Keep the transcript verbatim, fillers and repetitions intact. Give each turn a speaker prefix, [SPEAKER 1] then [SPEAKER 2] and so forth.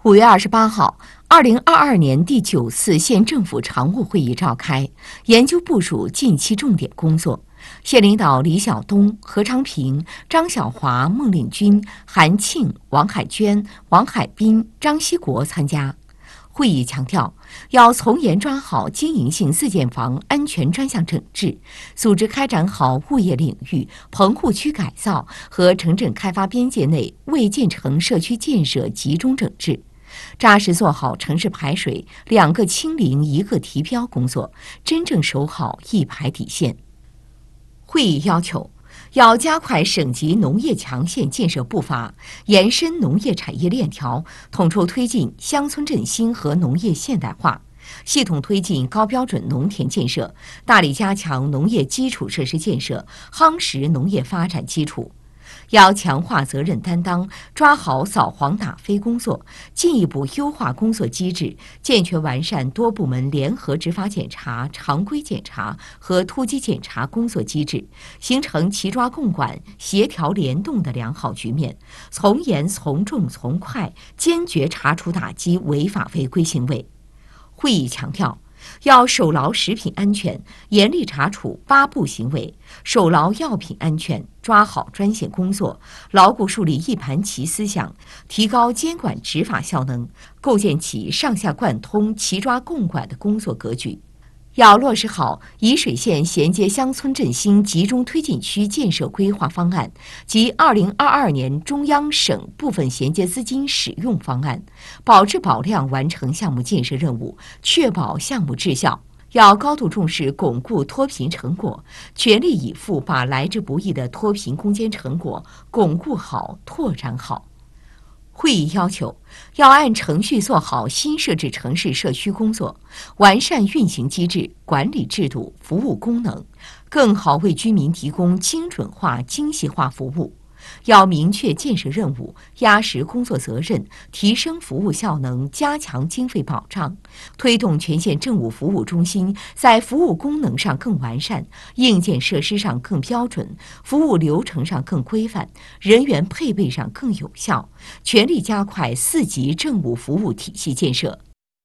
[SPEAKER 1] 五月二十八号，二零二二年第九次县政府常务会议召开，研究部署近期重点工作。县领导李晓东、何昌平、张晓华、孟令军、韩庆、王海娟、王海滨、张锡国参加。会议强调，要从严抓好经营性自建房安全专项整治，组织开展好物业领域、棚户区改造和城镇开发边界内未建成社区建设集中整治，扎实做好城市排水两个清零一个提标工作，真正守好一排底线。会议要求，要加快省级农业强县建设步伐，延伸农业产业链条，统筹推进乡村振兴和农业现代化，系统推进高标准农田建设，大力加强农业基础设施建设，夯实农业发展基础。要强化责任担当，抓好扫黄打非工作，进一步优化工作机制，健全完善多部门联合执法检查、常规检查和突击检查工作机制，形成齐抓共管、协调联动的良好局面，从严从重从快，坚决查处打击违法违规行为。会议强调，要守牢食品安全，严厉查处八不行为，守牢药品安全，抓好专项工作，牢固树立一盘棋思想，提高监管执法效能，构建起上下贯通、齐抓共管的工作格局。要落实好沂水县衔接乡村振兴集中推进区建设规划方案及二零二二年中央省部分衔接资金使用方案，保质保量完成项目建设任务，确保项目质效。要高度重视巩固脱贫成果，全力以赴把来之不易的脱贫攻坚成果巩固好、拓展好。会议要求，要按程序做好新设置城市社区工作，完善运行机制、管理制度、服务功能，更好为居民提供精准化、精细化服务。要明确建设任务，压实工作责任，提升服务效能，加强经费保障，推动全县政务服务中心在服务功能上更完善，硬件设施上更标准，服务流程上更规范，人员配备上更有效，全力加快四级政务服务体系建设。